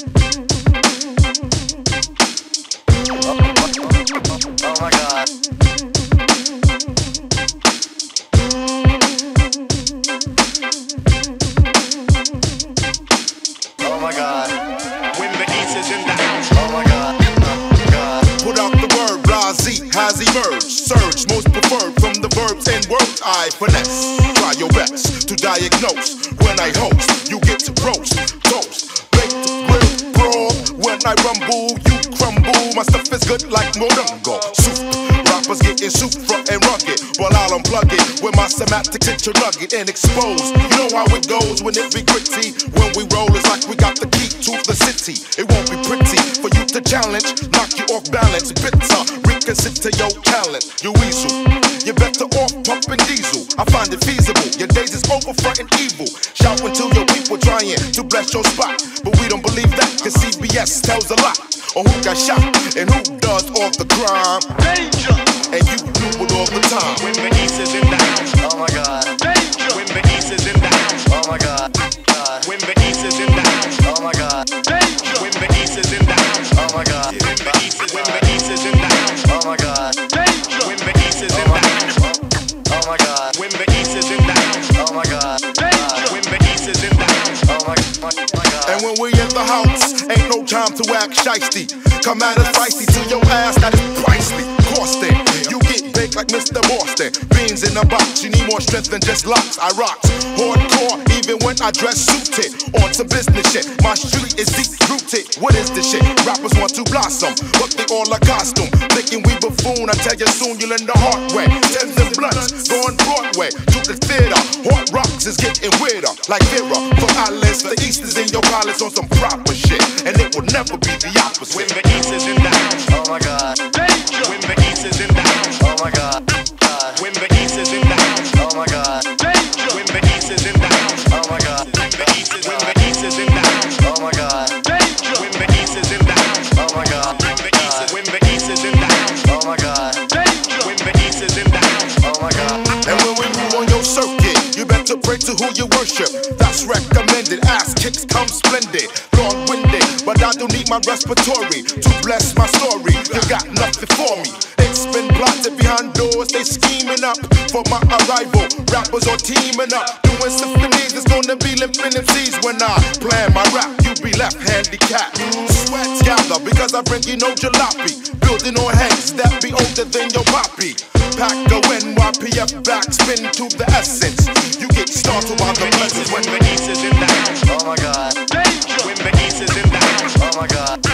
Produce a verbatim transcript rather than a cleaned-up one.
Oh my God. Oh my God. When the East is in the house. Oh my God. Oh God. Put out the word, Razi has emerged. Surge, most preferred from the verbs and words I finesse. Try your best to diagnose. When I host, you get to roast, toast, bake the grill, brawl. When I rumble, you crumble. My stuff is good like Morongo. Soup, rappers getting super and rugged. While I'll unplug it with my semantics hit you rugged and exposed. You know how it goes when it be gritty. When we roll, it's like we got the key to the city. It won't be pretty for you to challenge, knock you off balance. Bitter, reconsider your talent. You weasel, you're better off pumping diesel. I find it feasible. Your days is over fronting evil. Shout until your people trying to bless your spot. But we don't believe that, cause C B S tells a lot. Or who got shot and who does all the crime. Danger. And you do it all the time. When the East is in the house. Oh my God. Danger. When the East is in the house. Oh my God. God. When the East is in the house. Oh my God. Danger. When the East is in the house. Oh my God. When the East is when the East is in the house. Oh my God. Danger. When the East is in the house. Oh my God. When the East is in the house. Oh my God. Danger. When the East is in the house. Oh my, my, my God. And when we in the house, ain't no time to act shiesty. Come at us feisty to your ass, that is pricey. Costing, you get baked like Mister Boston. Beans in a box, you need more strength than just locks. I rocks hardcore, even when I dress suited. On some business shit, my street is deep rooted. What is this shit? Rappers want to blossom, but they all a costume. Thinking we buffoon, I tell you soon you'll learn the hard way. Tens and blunts, going Broadway to the theater. Hot rocks is getting weirder, like Vera. From Alice, the East is in your palace on some proper shit, and it will never be the opposite. When the East is in the house. Oh my God. Danger. When the East is in the house. Oh my God. God. When the East is in the house. Oh my God. Danger. When the East is in the house. Oh my God. When the East is when the East is in the house. Oh my God. Danger. When the East is in the house. Oh my God. When the East is when the East is in the house. Oh my God. Danger. When the East is in the house. Oh my God. And when we move on your circuit, you better pray to who you worship. That's recommended. Ass kicks come splendid. Long-winded, but I don't need my respiratory to bless my story. You got nothing for me. It's been plotted behind doors. They scheming up for my arrival. Rappers are teaming up, doing symphonies. It's gonna be limping M Cs when I plan my rap. You be left handicapped. Sweat gather because I bring you no jalopy. Building on heads that be older than your poppy. Pack a N Y P F backspin to the essence. You get started by the blessings When when the East is in the house. Oh my God. Danger. When the East is in the house. Oh my God.